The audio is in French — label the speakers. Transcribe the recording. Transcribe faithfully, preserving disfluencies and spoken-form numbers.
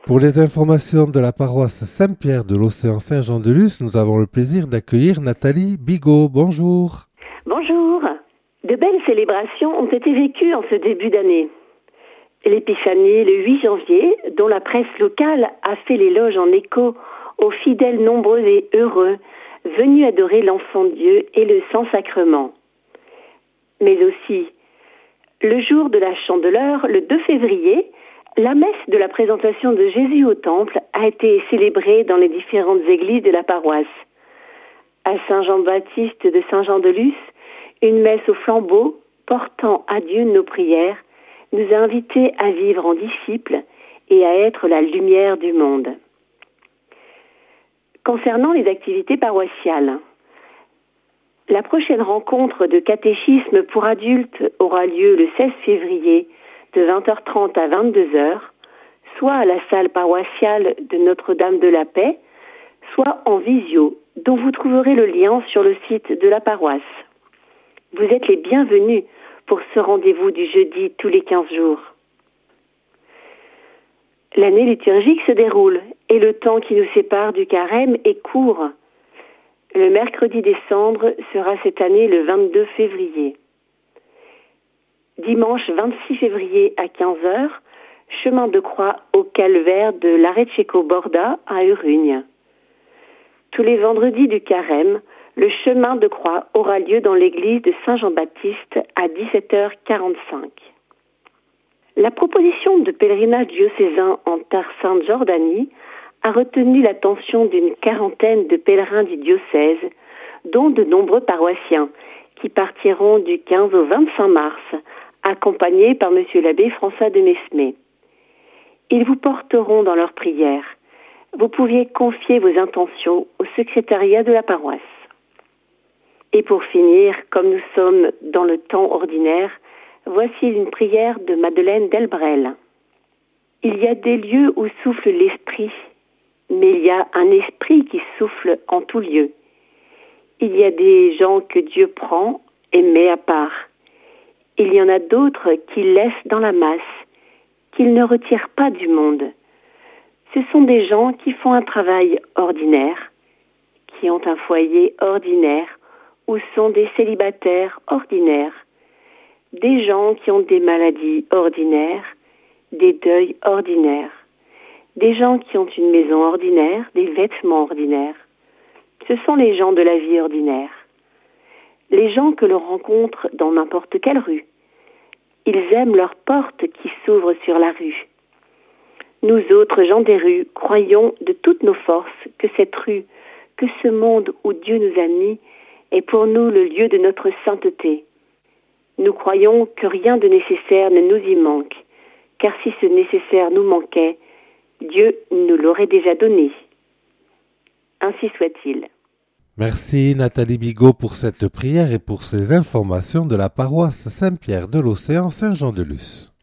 Speaker 1: Pour les informations de la paroisse Saint-Pierre de l'Océan Saint-Jean-de-Luz, nous avons le plaisir d'accueillir Nathalie Bigot. Bonjour.
Speaker 2: Bonjour. De belles célébrations ont été vécues en ce début d'année. L'épiphanie le huit janvier, dont la presse locale a fait l'éloge en écho aux fidèles nombreux et heureux venus adorer l'enfant Dieu et le Saint-Sacrement. Mais aussi, le jour de la Chandeleur, le deux février, la messe de la présentation de Jésus au Temple a été célébrée dans les différentes églises de la paroisse. À Saint-Jean-Baptiste de Saint-Jean-de-Luz, une messe au flambeau portant à Dieu nos prières nous a invités à vivre en disciples et à être la lumière du monde. Concernant les activités paroissiales, la prochaine rencontre de catéchisme pour adultes aura lieu le seize février de vingt heures trente à vingt-deux heures, soit à la salle paroissiale de Notre-Dame de la Paix, soit en visio, dont vous trouverez le lien sur le site de la paroisse. Vous êtes les bienvenus pour ce rendez-vous du jeudi tous les quinze jours. L'année liturgique se déroule et le temps qui nous sépare du carême est court. Le mercredi décembre sera cette année le vingt-deux février. Dimanche vingt-six février à quinze heures, chemin de croix au calvaire de l'Arecceco-Borda à Urugne. Tous les vendredis du carême, le chemin de croix aura lieu dans l'église de Saint-Jean-Baptiste à dix-sept heures quarante-cinq. La proposition de pèlerinage diocésain en Terre Sainte Jordanie a retenu l'attention d'une quarantaine de pèlerins du diocèse, dont de nombreux paroissiens, qui partiront du quinze au vingt-cinq mars, accompagnés par Monsieur l'abbé François de Mesmer. Ils vous porteront dans leurs prières. Vous pouviez confier vos intentions au secrétariat de la paroisse. Et pour finir, comme nous sommes dans le temps ordinaire, voici une prière de Madeleine Delbrel. Il y a des lieux où souffle l'esprit, mais il y a un esprit qui souffle en tout lieu. Il y a des gens que Dieu prend et met à part. Il y en a d'autres qu'il laisse dans la masse, qu'il ne retire pas du monde. Ce sont des gens qui font un travail ordinaire, qui ont un foyer ordinaire, ou sont des célibataires ordinaires, des gens qui ont des maladies ordinaires, des deuils ordinaires, des gens qui ont une maison ordinaire, des vêtements ordinaires. Ce sont les gens de la vie ordinaire, les gens que l'on rencontre dans n'importe quelle rue. Ils aiment leur porte qui s'ouvre sur la rue. Nous autres gens des rues croyons de toutes nos forces que cette rue, que ce monde où Dieu nous a mis, est pour nous le lieu de notre sainteté. Nous croyons que rien de nécessaire ne nous y manque, car si ce nécessaire nous manquait, Dieu nous l'aurait déjà donné. Ainsi soit-il.
Speaker 1: Merci Nathalie Bigot pour cette prière et pour ces informations de la paroisse Saint-Pierre de l'Océan Saint-Jean-de-Luz.